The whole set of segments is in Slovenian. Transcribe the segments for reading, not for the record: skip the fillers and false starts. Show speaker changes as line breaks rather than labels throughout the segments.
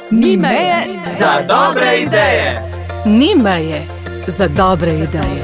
Ni meje
za dobre ideje.
Ni meje za dobre ideje.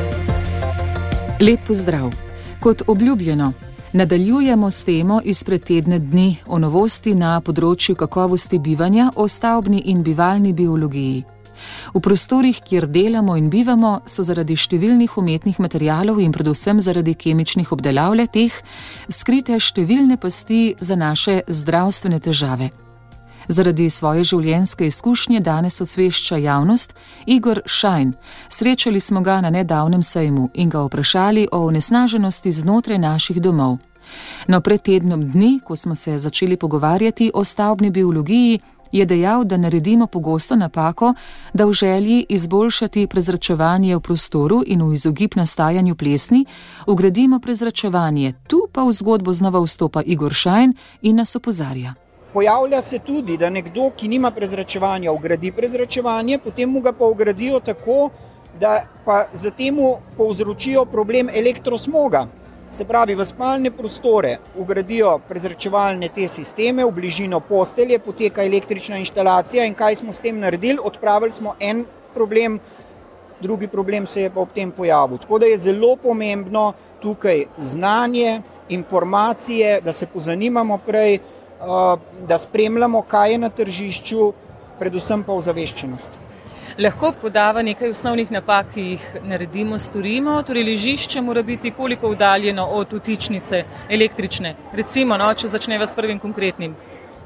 Lep pozdrav. Kot obljubljeno, nadaljujemo s temo izpred tedne dni o novosti na področju kakovosti bivanja, o stavbni in bivalni biologiji. V prostorih, kjer delamo in bivamo, so zaradi številnih umetnih materialov in predvsem zaradi kemičnih obdelav le-teh skrite številne pasti za naše zdravstvene težave. Zaradi svoje življenjske izkušnje danes osvešča javnost Igor Šajn. Srečali smo ga na nedavnem sejmu in ga vprašali o onesnaženosti znotraj naših domov. No, pred tednom dni, ko smo se začeli pogovarjati o stavbni biologiji, je dejal, da naredimo pogosto napako, da v želji izboljšati prezračevanje v prostoru in v izogib nastajanju plesni vgradimo prezračevanje. Tu pa v zgodbo znova vstopa Igor Šajn in nas opozarja.
Pojavlja se tudi, da nekdo, ki nima prezračevanja, vgradi prezračevanje, potem mu ga pa vgradijo tako, da pa za temu povzročijo problem elektrosmoga. Se pravi, v spalne prostore vgradijo prezračevalne te sisteme, v bližino postelje poteka električna inštalacija in kaj smo s tem naredili? Odpravili smo en problem, drugi problem se je pa ob tem pojavil. Tako da je zelo pomembno tukaj znanje, informacije, da se pozanimamo prej, da spremljamo, kaj je na tržišču, predvsem pa ozaveščenost.
Lahko podava nekaj osnovnih napak, ki jih naredimo, storimo, torej ležišče mora biti koliko oddaljeno od vtičnice električne. Recimo, če začneva s prvim konkretnim.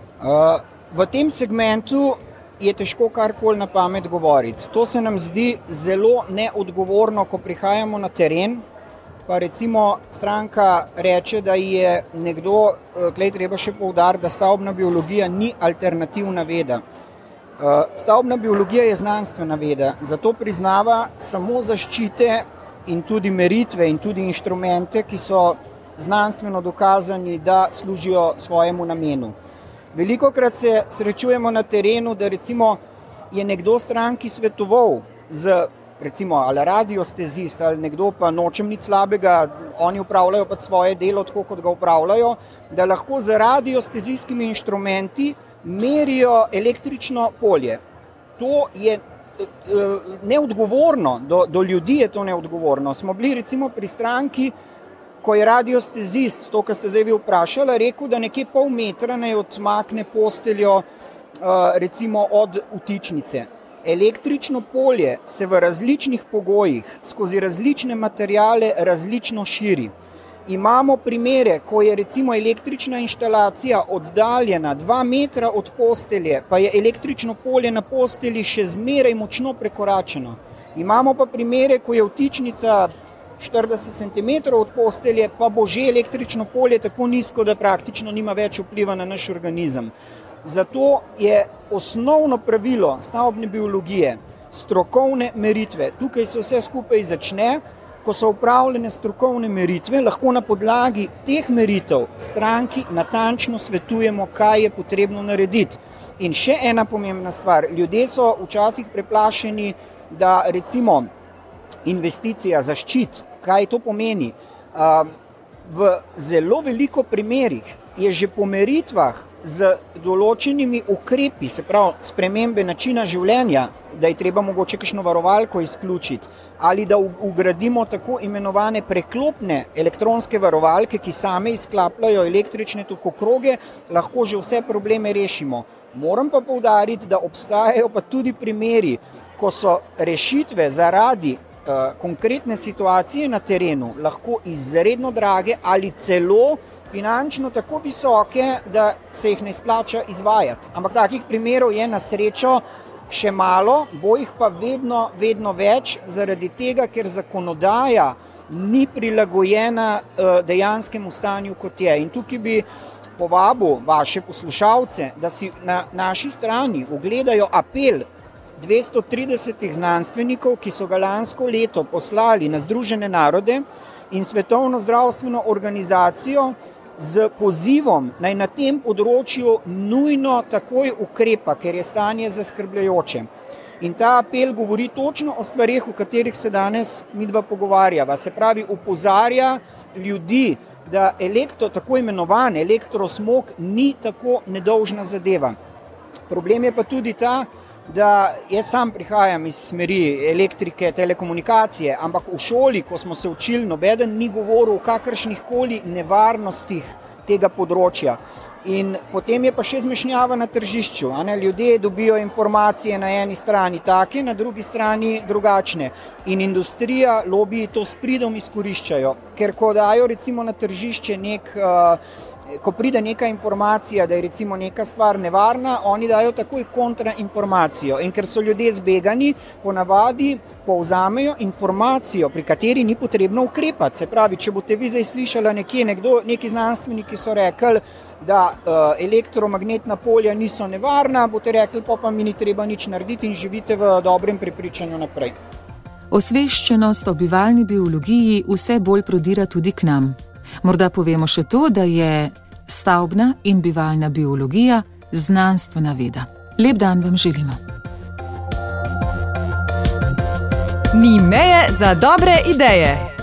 V tem segmentu je težko karkoli na pamet govoriti. To se nam zdi zelo neodgovorno, ko prihajamo na teren. Pa recimo stranka reče, da je nekdo, tlej treba še poudariti, da stavbna biologija ni alternativna veda. Stavbna biologija je znanstvena veda, zato priznava samo zaščite in tudi meritve in tudi inštrumente, ki so znanstveno dokazani, da služijo svojemu namenu. Velikokrat se srečujemo na terenu, da recimo je nekdo stranki svetoval z recimo ali radiostezist ali nekdo pa nočem nič slabega, oni upravljajo pa svoje delo tako, kot ga upravljajo, da lahko z radiostezijskimi inštrumenti merijo električno polje. To je neodgovorno, do ljudi je to neodgovorno. Smo bili recimo pri stranki, ko je radiostezist, to, kar ste zdaj vi vprašali, rekel, da nekje pol metra naj odmakne posteljo recimo od vtičnice. Električno polje se v različnih pogojih, skozi različne materiale različno širi. Imamo primere, ko je recimo električna inštalacija oddaljena 2 metra od postelje, pa je električno polje na postelji še zmeraj močno prekoračeno. Imamo pa primere, ko je vtičnica 40 cm od postelje, pa bo že električno polje tako nizko, da praktično nima več vpliva na naš organizem. Zato je osnovno pravilo stavbne biologije strokovne meritve. Tukaj se vse skupaj začne. Ko so upravljene strokovne meritve, lahko na podlagi teh meritev stranki natančno svetujemo, kaj je potrebno narediti. In še ena pomembna stvar, ljudje so včasih preplašeni, da recimo investicija zaščit, kaj to pomeni. V zelo veliko primerih je že po meritvah z določenimi ukrepi, se pravi spremembe načina življenja, da je treba mogoče kakšno varovalko izključiti ali da vgradimo tako imenovane preklopne elektronske varovalke, ki same izklapljajo električne tokokroge, lahko že vse probleme rešimo. Moram pa poudariti, da obstajajo pa tudi primeri, ko so rešitve zaradi konkretne situacije na terenu lahko izredno drage ali celo finančno tako visoke, da se jih ne splača izvajati. Ampak takih primerov je na srečo še malo, bo jih pa vedno več, zaradi tega, ker zakonodaja ni prilagojena dejanskemu stanju, kot je. In tukaj bi povabil vaše poslušalce, da si na naši strani ogledajo apel 230 znanstvenikov, ki so ga lansko leto poslali na Združene narode in Svetovno zdravstveno organizacijo z pozivom naj na tem področju nujno takoj ukrepa, ker je stanje zaskrbljujoče. In ta apel govori točno o stvareh, o katerih se danes midva pogovarjava. Se pravi, opozarja ljudi, da tako imenovan elektrosmog ni tako nedolžna zadeva. Problem je pa tudi ta, da jaz sam prihajam iz smeri elektrike, telekomunikacije, ampak v šoli, ko smo se učili, nobeden ni govoril o kakršnih koli nevarnostih tega področja. In potem je pa še zmešnjava na tržišču. Ljudje dobijo informacije na eni strani take, na drugi strani drugačne. In industrija, lobiji to s pridom izkoriščajo, ker ko dajo recimo na tržišče ko pride neka informacija, da je recimo neka stvar nevarna, oni dajo takoj kontrainformacijo. In ker so ljudje zbegani, ponavadi povzamejo informacijo, pri kateri ni potrebno ukrepati. Se pravi, če boste vi zdaj slišali neki znanstveniki so rekli, da elektromagnetna polja niso nevarna, boste rekli, pa mi ni treba nič narediti in živite v dobrem prepričanju naprej.
Osveščenost o bivalni biologiji vse bolj prodira tudi k nam. Morda povemo še to, da je stavbna in bivalna biologija znanstvena veda. Lep dan vam želimo.
Ni meje za dobre ideje.